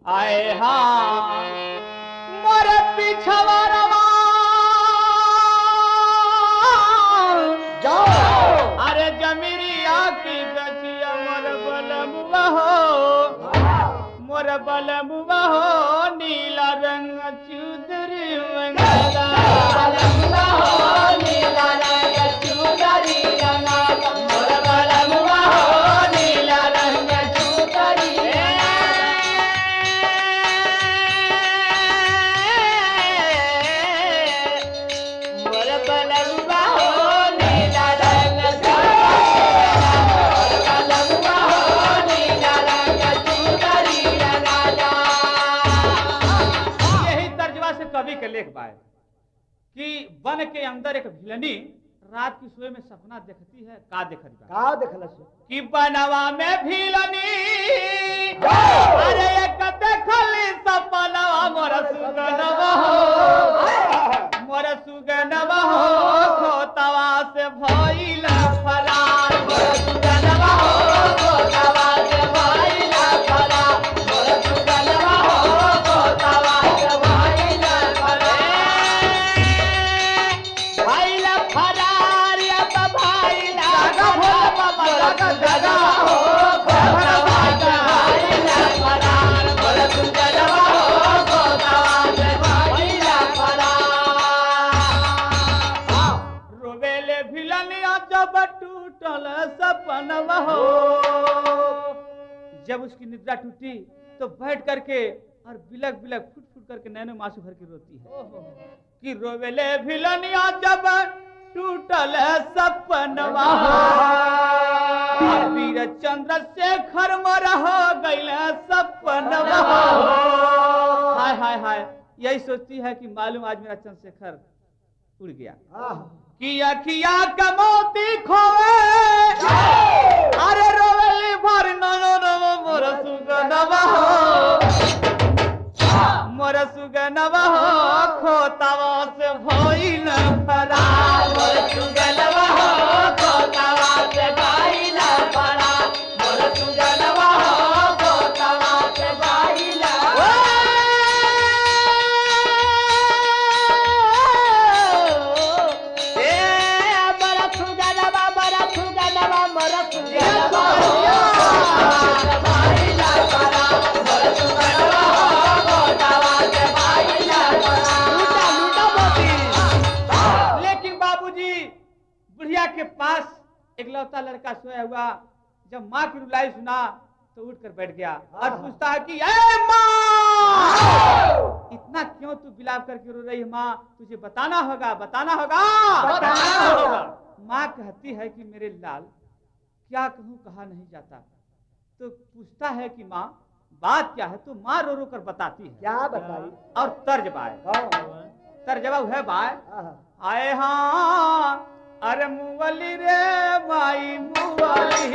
आए हाँ मोर पिछवा जाओ अरे जमीरिया की गचिया मोर बलमुआ हो नीला रंग चुदरी मंगला बलमुआ हो नीला रंग चुदरी रंगा मोर बलमुआ हो नीला रंग चुदरी मोर बलमुआ हो नीला रंग कवि के लेख बाय कि वन के अंदर एक भिलनी रात की सोए में सपना देखती है का देखल कि बनवा में भिलनी अरे एक देखली सपनवा मोर सुगनवा हो खोतवा से भइल फरार मोर सुगनवा हो खोतवा से भइल फरार मोर सुगनवा हो खोतवा से भइल रोवेले भिलनिया जब टूटल सपनवा हो जब उसकी निद्रा टूटी तो बैठ करके और बिलक बिलक फुट फुट करके नैनो मासूम भर के रोती है कि रोवेले भिलनिया जब टूटल सपनवा वीर चंद्रशेखर मर हो गइल सपनवा हाय हाय हाय यही सोचती है कि मालूम आज मेरा चंद्रशेखर उड़ गया कि अखिया का मोती खोए अरे रोवेली भर मोर सुगनवा हो खोतवा से भइल फरार मोर सुगनवा हो खोतवा से भइल फरार मोर सुगनवा हो खोतवा से भइल के पास एक लौता लड़का सोया हुआ जब माँ की रुलाई सुना तो उठकर बैठ गया और पूछता है कि ए माँ इतना क्यों तू बिलाप करके रो रही है माँ तुझे बताना होगा माँ कहती है कि मेरे लाल क्या कहूँ कहा नहीं जाता तो पूछता है कि माँ बात क्या है तो माँ रो रो कर बताती है क्या बताई और तर्जबा है बाय आए हाँ अरे मुवली रे माई मुवली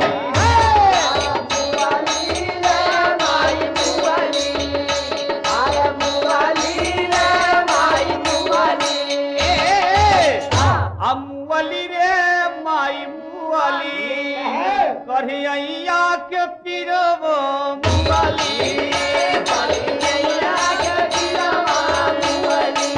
मुवली रे माई मुवली अरे मुवली रे माई मुवली मुवली रे माई मुवली करिया के पिरबो मुवली करिया के पिरबो मुवली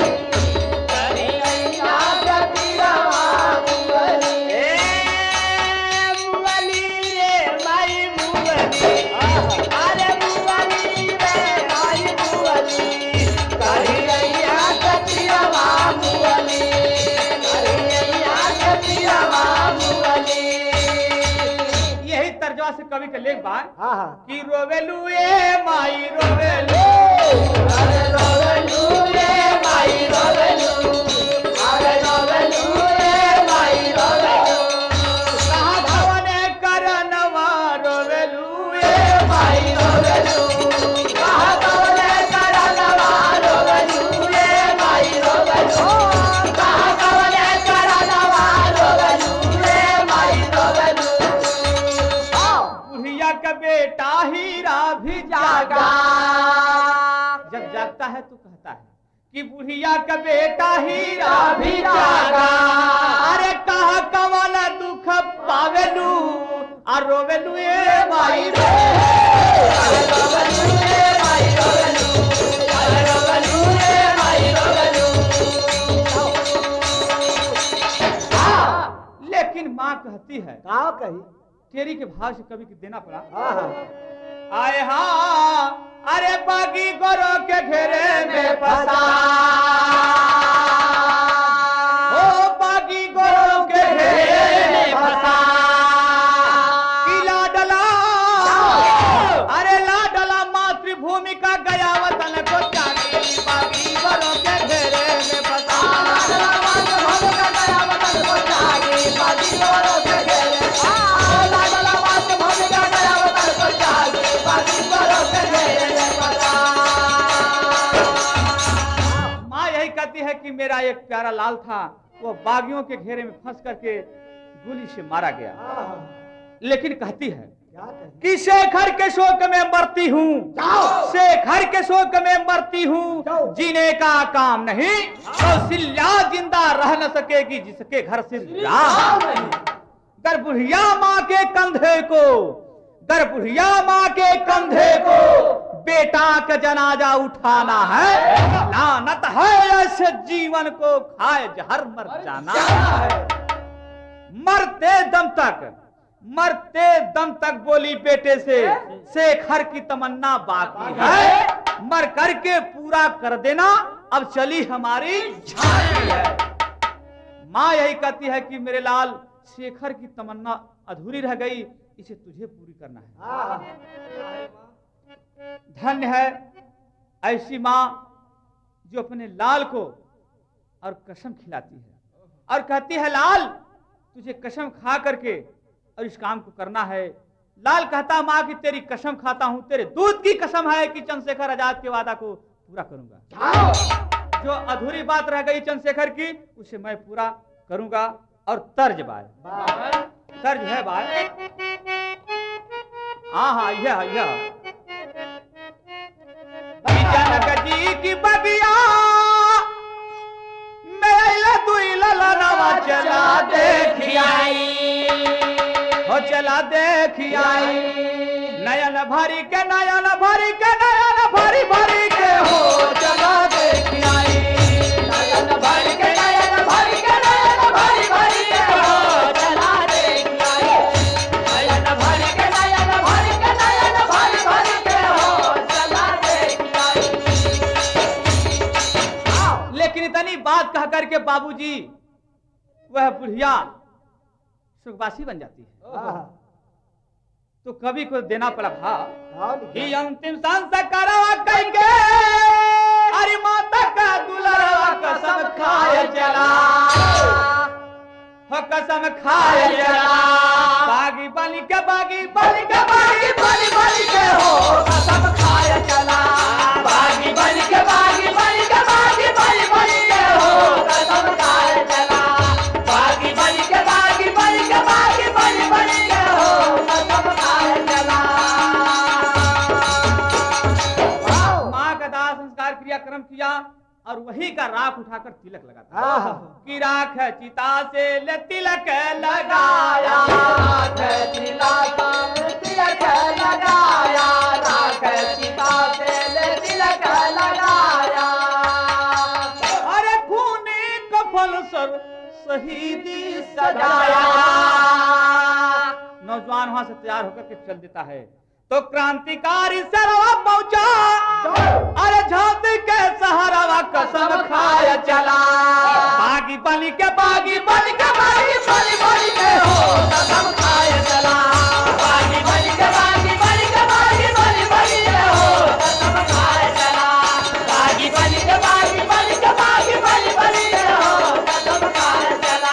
से कवि के लेख बात कि रोवेलू ए माई रोवेलू अरे रोवेलू ए माई रोवेलू अरे रोवेलू ए माई रोवेलू कहां भवने करनवा रोवेलू ए माई रोवेलू कहां भवने करनवा रोवेलू ए माई रोवेलू कहां भवने करनवा रोवेलू ए माई रोवेलू का बेटा हीरा भी जागा जब जागता है तो कहता है कि बुढ़िया का बेटा हीरा भी जागा अरे कहा कवाला दुख पावेलू और रोवेलू ए माई रे रोवेलू ए माई का कही टेरी के भाव से कवि को देना पड़ा। आए हाँ अरे बागी गोरों के घेरे में फंसा, ओ बागी गोरों के घेरे में फंसा, कि लाडला, अरे लाडला मातृभूमि का गया वतन को त्यागी, बागी गोरों के घेरे में फंसा, लाडला मातृभूमि का गया वतन को त्यागी, बागी गोरों के घेरे में फंसा, लाडला मातृभूमि का गया वतन को त्यागी, बागी गोरों के घेरे में फंसा। माँ यही कहती है कि मेरा एक प्यारा लाल था, वो बागियों के घेरे में फंस करके गोली से मारा गया। लेकिन कहती है कि शेखर के शोक में मरती हूँ, शेखर के शोक में मरती हूँ, जीने का काम नहीं, कौशल्या जिंदा रह न सकेगी जिसके घर से गर्भुढ़िया माँ के कंधे को, गर्भुढ़िया माँ के कंधे को बेटा का जनाजा उठाना है, लानत है ऐसे जीवन को खाए जहर मर जाना है। मरते दम तक, मरते दम तक बोली बेटे से, शेखर की तमन्ना बाकी है, मर करके पूरा कर देना, अब चली हमारी झांकी है। माँ यही कहती है कि मेरे लाल शेखर की तमन्ना अधूरी रह गई, इसे तुझे पूरी करना है। धन्य है ऐसी माँ जो अपने लाल को और कसम खिलाती है और कहती है लाल तुझे कसम खा करके और इस काम को करना है। लाल कहता माँ कि तेरी कसम खाता हूं, तेरे दूध की कसम है कि चंद्रशेखर आजाद के वादा को पूरा करूंगा। जो अधूरी बात रह गई चंद्रशेखर की उसे मैं पूरा करूंगा। और तर्ज बाय, तर्ज है बाय, हाँ हाँ यह जनक जी की बगिया मेला दुई ललनवा चला देखी आई, हो चला देखी आई, नयन भरी के नयन भरी के नयन भरी भरी के हो चला देखी आई, नयन भरी के नयन भरी के नयन भरी भरी के हो चला देखी आई, नयन भरी के नयन भरी के नयन भरी भरी के हो चला देखी आई। लेकिन इतनी बात कह करके बाबूजी वह बुढ़िया सुखवासी बन जाती है। तो कवि को देना पड़ा भाव कि अंतिम संस्कार करके अरे माता का दुलारा कसम खाए चला, हो कसम खाए चला, बागी बनी के बागी बनी के बागी बनी बनी के हो कसम खाए चला, बागी बनी के बागी बनी के बागी बनी बनी के हो कसम खाए चला, बागी बनी के बागी बनी के बागी बनी बनी के हो कसम खाए चला। माँ का दाह संस्कार क्रियाक्रम किया और वही का राख उठाकर तिलक लगाता कि राख चिता से ले तिलक लगाया, राख चिता से तिलक लगाया, राख चिता से ले तिलक लगाया, अरे खूनी कफन सर शहीदी सजाया। नौजवान वहां से तैयार होकर के चल देता है तो क्रांतिकारी सरवा पहुंचा, अरे झांसी के सहारा कसम खाया चला, बागी बनी के बागी बनी के बागी बनी बनी के हो कसम खाया चला, बागी बनी के बागी बनी के बागी बनी बनी के हो कसम खाया चला, बागी बनी के बागी बनी के बागी बनी बनी के हो कसम खाया चला।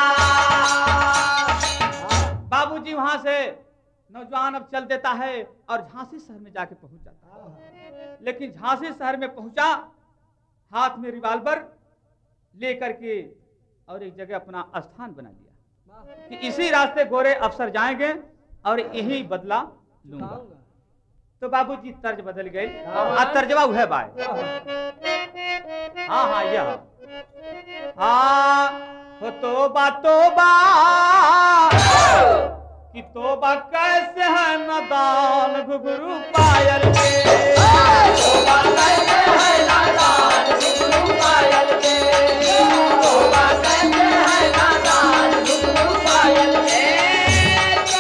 बाबूजी वहां से नौजवान अब चल देता है और झांसी शहर में जाके पहुंच जाता है। लेकिन झांसी शहर में पहुंचा, हाथ में रिवाल्वर लेकर के और एक जगह अपना स्थान बना लिया कि इसी रास्ते गोरे अफसर जाएंगे और यही बदला लूंगा। तो बाबूजी तर्ज बदल गई, तर्जवा है बाय, हाँ हाँ यह हाँ हो तोबा कि तोबा कैसे है नादान घुघरू पायल के, तोबा कैसे है नादान घुघरू पायल के, तोबा कैसे है नादान घुघरू पायल के,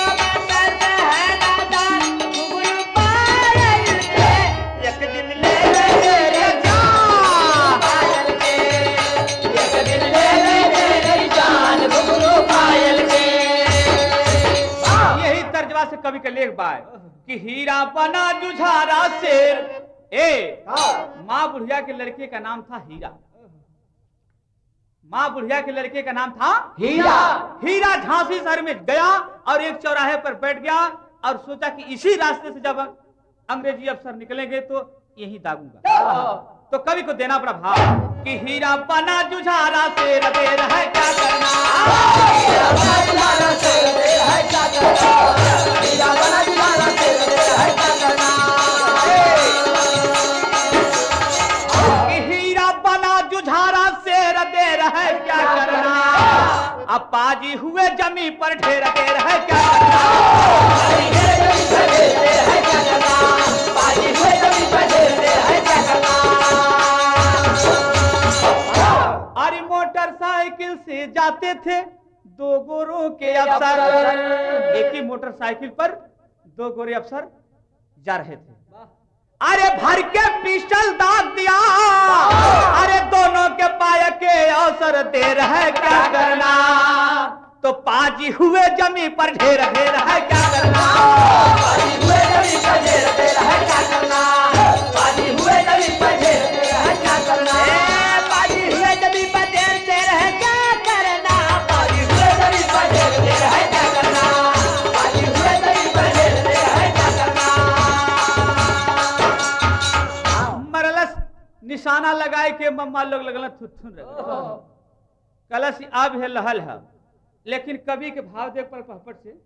बाद कि हीरा बना जुझारा शेर। ए माँ बुढ़िया के लड़के का नाम था हीरा। माँ बुढ़िया के लड़के का नाम था हीरा। हीरा झांसी शहर में गया और एक चौराहे पर बैठ गया और सोचा कि इसी रास्ते से जब अंग्रेजी अफसर निकलेंगे तो यही दागूंगा। तो कवि को देना पड़ा भाव कि हीरा बना जुझारा शेर देर है क्या करना। हीरा बना जुझारा शेर देर है क्या करना। हीरा बना जुझारा शेर देर है क्या करना। कि हीरा बना जुझारा शेर देर है क्या करना। अब पाजी हुए जमी पर ढेर देर है क्या करना। अरे मोटरसाइकिल से जाते थे दो गोरों के अफसर। एक ही मोटरसाइकिल पर दो गोरे अफसर जा रहे थे। अरे भर के पिस्टल दाग दिया। अरे दोनों के पाय के अवसर देर है क्या करना। तो पाजी हुए जमी पर ढेर ढेर है क्या करना। पाजी हुए जमी पर ढेर ढेर है क्या करना। पाजी हुए जमी पर ढेर ढेर है क्या करना। पाजी हुए जमी पर ढेर ढेर है क्या करना। पाजी हुए जमी पर ढेर ढेर है क्या करना। पाजी हुए जमी पर ढेर ढेर है क्या करना। मरलस निशाना लगाए के मम्मा लोग लगल थुथुन कलश अब है लहल है। लेकिन कवि के भाव देख पर पहपट से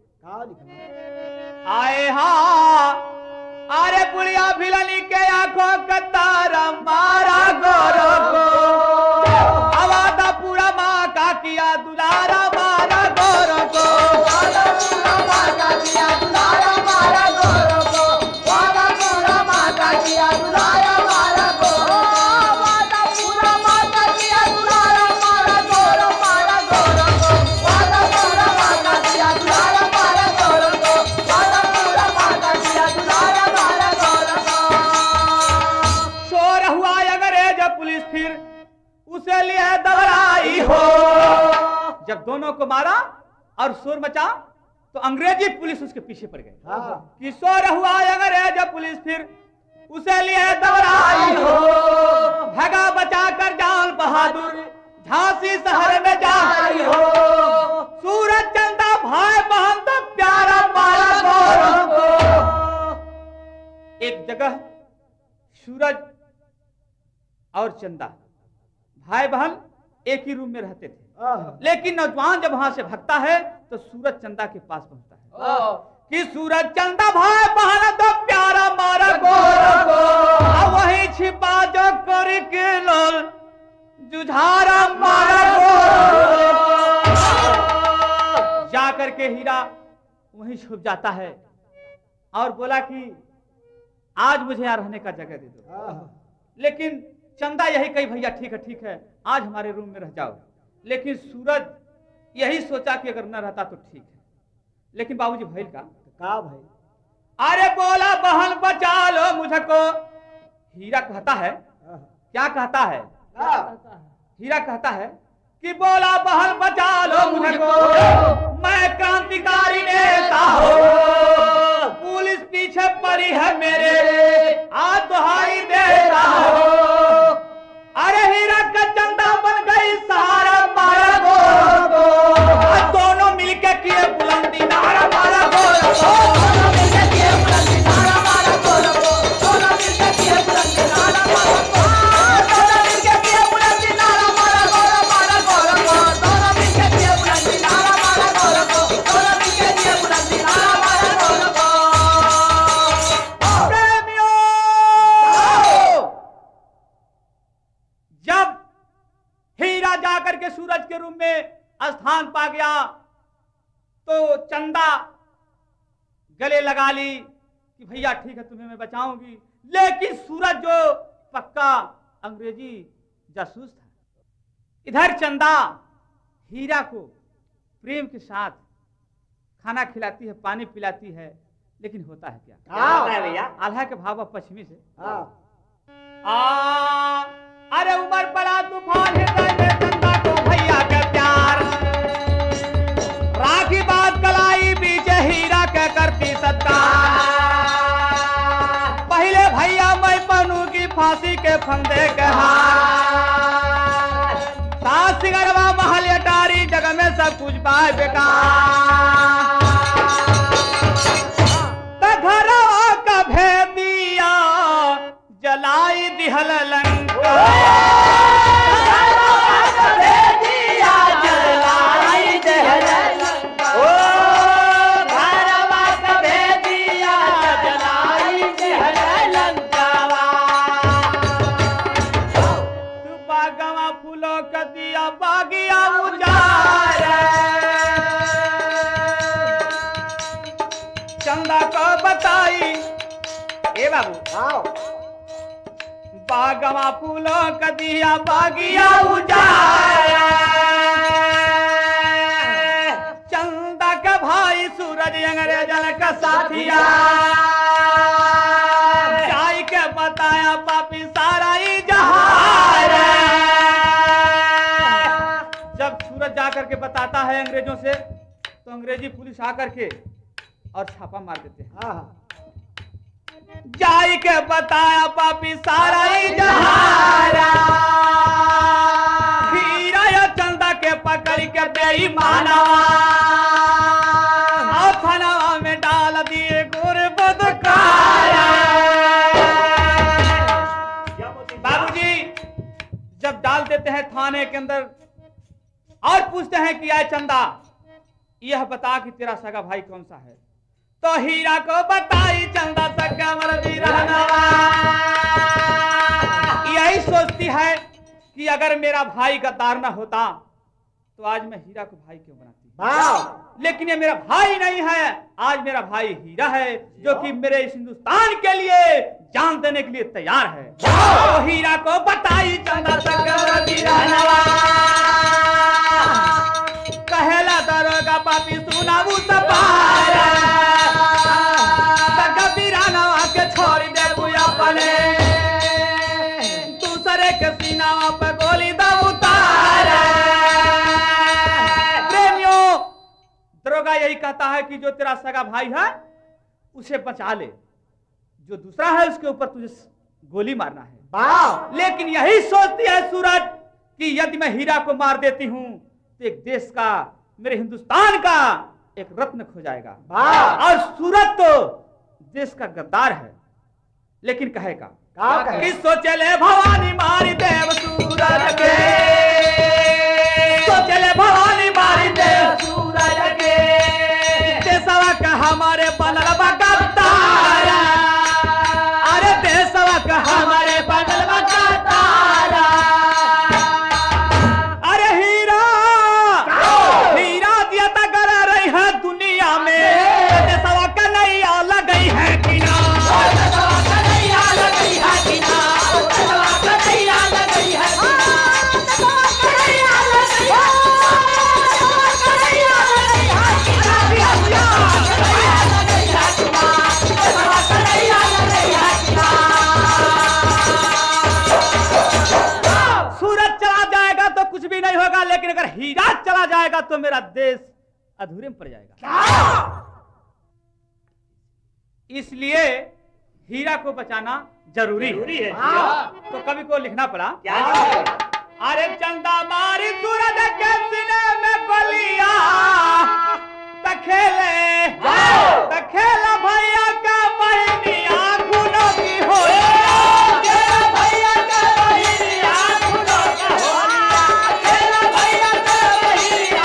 आए हा। अरे बुढ़िया भिलनी के आंखों का तारा मारा गोरो को। आवादा पूरा माँ का किया दुलारा मारा गोरो को। वादा पूरा माँ का किया दुलारा मारा गोरो को। वादा पूरा माँ का किया दुलारा मारा गोरो। वादा पूरा माँ का किया दुलारा मारा गोरो मारा गोरो को। वादा पूरा माँ का किया दुलारा मारा गोरो को। वादा पूरा माँ का किया दुलारा मारा गोरो को। शोर हुआ अंग्रेज पुलिस फिर उसे लिए दबराई हो। जब दोनों को मारा और शोर मचा तो अंग्रेजी पुलिस उसके पीछे पड़ गई। कि शोर हुआ अंग्रेज पुलिस फिर उसे लिए दबराई हो। भगा बचा कर जान बहादुर झांसी शहर में जाई हो। सूरज चंदा भाई बहन तो प्यारा मारा गोरों को। एक जगह सूरज और चंदा भाई बहन एक ही रूम में रहते थे। लेकिन नौजवान जब वहां से भागता है तो सूरज चंदा के पास पहुंचता है कि सूरज चंदा भाई बहन तो प्यारा मारा गोरों को। अब वही छिपा जो करी के लोल जुझारा मारा गोरों को। जा करके हीरा वहीं छुप जाता है और बोला कि आज मुझे यहाँ रहने का जगह दे दो। लेकिन चंदा यही कही भैया ठीक है आज हमारे रूम में रह जाओ। लेकिन सूरज यही सोचा कि अगर न रहता तो ठीक है। लेकिन बाबूजी भैल का भाई अरे बोला बहन बचा लो मुझको। हीरा कहता है क्या कहता है। हीरा कहता है कि बोला बहन बचा लो मुझको। मैं क्रांतिकारी नेता हो। पुलिस पीछे पड़ी है मेरे आज दुहाई देता हो। अरे हीरा का चंदा बन गई सहारा मारा गोरों को। दोनों मिलके किए बुलंदी नारा मारा गोरों को। दोनों मिलके किए बुलंदी नारा मारा गोरों को। दोनों मिलके किए बुलंदी नारा मारा गोरों को। दोनों मिलके किए बुलंदी नारा मारा गोरों मारा गोरों को। दोनों मिलके किए बुलंदी नारा मारा गोरों को। दोनों मिलके किए बुलंदी नारा मारा गोरों को। प्रेमियों जब हीरा जाकर के सूरज के रूम में स्थान पा गया तो चंदा गले लगा ली कि भैया ठीक है तुम्हें मैं बचाऊंगी। लेकिन सूरज जो पक्का अंग्रेजी जासूस था। इधर चंदा हीरा को प्रेम के साथ खाना खिलाती है पानी पिलाती है। लेकिन होता है क्या होता है भैया। आल्हा के भाव पश्चिमी से अरे उमर बड़ा तूफान हृदय में चंदा को भैया का प्यार। राखी बात कलाई बीच हीरा के करती सत्कार। फांसी के फंदे के हार सास सिंगरवा महल अटारी जग में सब कुछ पाए बेकार घरवा का भेदिया जलाई दिहल लंका बागिया उजार चंदा को बताई ए बाबू बागवा फूलों का दिया बागिया उजार चंदा का भाई सूरज अंग्रेजन का साथिया जाई के बताया पापी सारा ही जहार जब सूरज जाकर के बताता है अंग्रेजों से तो अंग्रेजी पुलिस आकर के और छापा मार देते हैं जाई के बताया पापी सारा ही जहारा हीरा या चंदा के पकड़ के बेईमाना और थानावा में डाल दिए गुरबदकारा बाबूजी जब डाल देते हैं थाने के अंदर और पूछते हैं कि आए चंदा यह बता कि तेरा सगा भाई कौन सा है तो हीरा को बताई चंदा सगा मर्दी रहना यही सोचती है कि अगर मेरा भाई गद्दार न होता तो आज मैं हीरा को भाई क्यों बनाती लेकिन ये मेरा भाई नहीं है आज मेरा भाई हीरा है जो कि मेरे इस हिंदुस्तान के लिए जान देने के लिए तैयार है तो हीरा को बताई चंदा सगा मर्दी रहना कहेला दरोगा पापी सुनाऊ सपारा सगा बिरानवा के छोड़ दे बुया पले दूसरे के सीनावा पे गोली दा उतारा प्रेमियों दरोगा यही कहता है कि जो तेरा सगा भाई है उसे बचा ले जो दूसरा है उसके ऊपर तुझे गोली मारना है लेकिन यही सोचती है सूरज कि यदि मैं हीरा को मार देती हूं एक देश का मेरे हिंदुस्तान का एक रत्न खो जाएगा और सूरज तो देश का गद्दार है लेकिन कहेगा कि सोचे ले भवानी मारी देव सूरज के सोचे ले भवानी मारी देव सूरज के देशवा का हमारे बनल बा गद्दार अरे देशवा का हमारे बनल बा गद्दार दुनिया में देशवा का नैया लगई है कि ना देशवा का नैया लगई है कि ना देशवा का नैया लगई है कि ना देशवा का नैया लगई है देशवा का नैया लगई है कि ना देशवा का नैया लगई है कि ना देशवा का नैया लगई है कि ना सूरज चला जाएगा तो कुछ भी नहीं होगा लेकिन अगर हीरा चला जाएगा तो मेरा देश अधूरे में पड़ जाएगा इसलिए हीरा को बचाना जरूरी है तो कवि को लिखना पड़ा अरे चंदा मारी सूरज के सीने में गोलियां तखेले भैया का बहनिया खूनों की हो भैया का बहनिया खूनों की हो भैया का बहनिया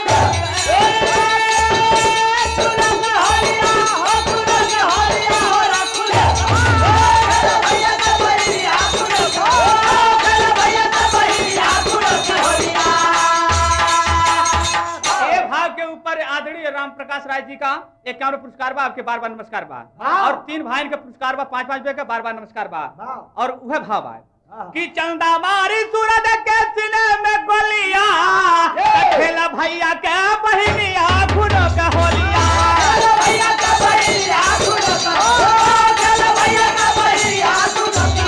राम प्रकाश राय जी का 51 पुरस्कार बा आपके बार-बार नमस्कार बा और 3 भाई के पुरस्कार बा 5-5 रुपए का बार-बार नमस्कार बा और वह भाव बा कि चंदा मारी सूरज के सीने में गोलियां खेला भैया के बहनिया खूनों का होलिया भैया का बहनिया खूनों का खेला भैया का बहनिया खूनों का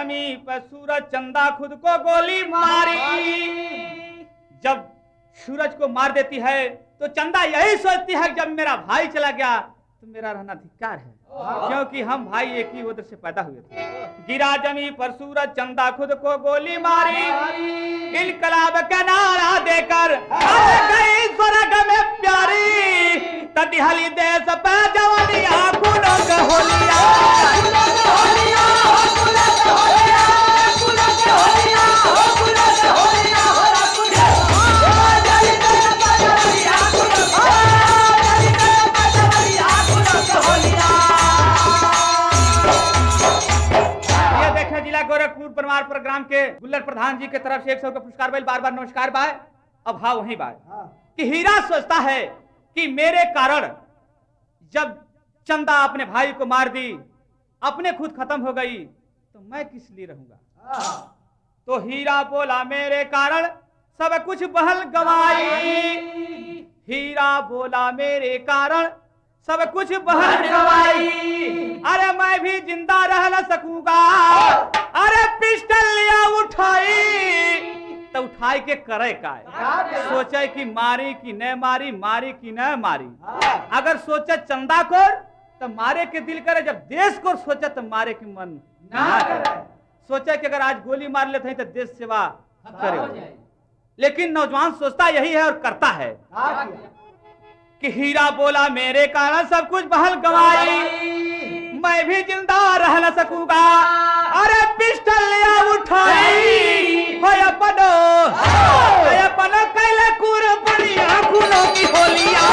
जमी पर सूरज चंदा खुद को गोली मारी। जब सूरज को मार देती है तो चंदा यही सोचती है कि जब मेरा भाई चला गया तो मेरा रहना धिक्कार है, क्योंकि हम भाई एक ही उधर से पैदा हुए थे। गिरा जमी पर सूरज चंदा खुद को गोली मारी, इनकलाब का नारा देकर गई स्वर्ग में प्यारी। तदिहली देश पे जवानिया खूनों के होलिया, जिला गोरखपुर परमार प्रोग्राम के गुल्लर प्रधान जी के तरफ से 100 का पुरस्कार भाई, बार बार नमस्कार भाई। अब हाँ वही बात कि हीरा सोचता है कि मेरे कारण जब चंदा अपने भाई को मार दी, अपने खुद खत्म हो गई, तो मैं किस लिए रहूंगा। तो हीरा बोला मेरे कारण सब कुछ बहल गवाई। हीरा बोला मेरे कारण सब कुछ बहल गवाई। अरे मैं भी जिंदा रह न सकूंगा। अरे पिस्टल लिया उठाई, तो उठाई के करे का सोचे कि मारी कि न मारी, मारी कि न मारी। अगर सोचे चंदा को तो मारे के दिल करे, जब देश को सोचे तो मारे के मन ना करे। सोचे कि अगर आज गोली मार लेते हैं तो देश सेवा करे, लेकिन नौजवान सोचता यही है और करता है कि हीरा बोला मेरे कारण सब कुछ बहल गवाई, मैं भी जिंदा रह न सकूंगा। अरे पिस्टल लिया उठाई, होया पनो कैले कुरबनिया खूनों की होलिया।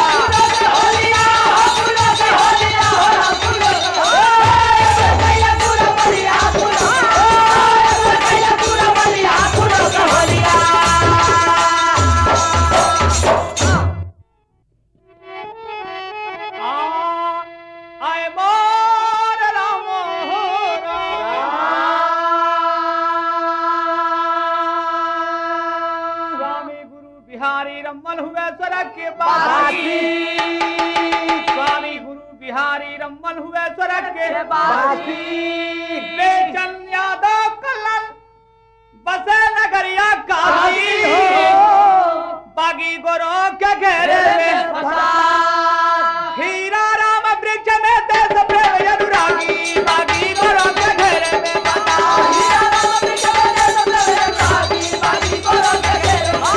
रमन हुए स्वर्ग के बासी, स्वामी गुरु बिहारी रमन हुए स्वर्ग के बासी। बेचन यादव कलन बसे नगरिया काशी, बागी गोरो के घेरे में हीरा राम वृक्ष में देश प्रेम अनुरागी। बागी गोरो के घेरे में हीरा राम वृक्ष में देश प्रेम अनुरागी। बागी गोरो के घेरे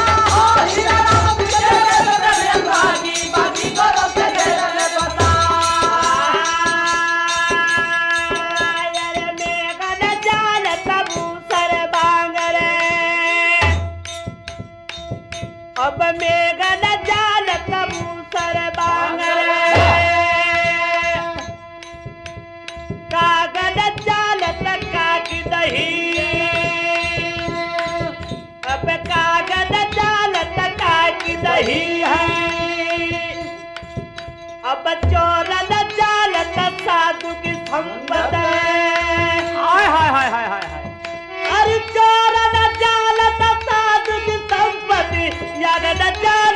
अब मेघन जाल कबूतर बांगरे, कागज जाल काटी दही। अब कागज जाल काटी दही है, अब चोरन जाल साधु की संपत। हाय हाय हाय हाय हाय हाय। अरे चोरन जाल साधु की संपत्ति, यागन जाल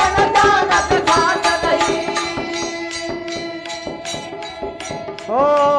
ओ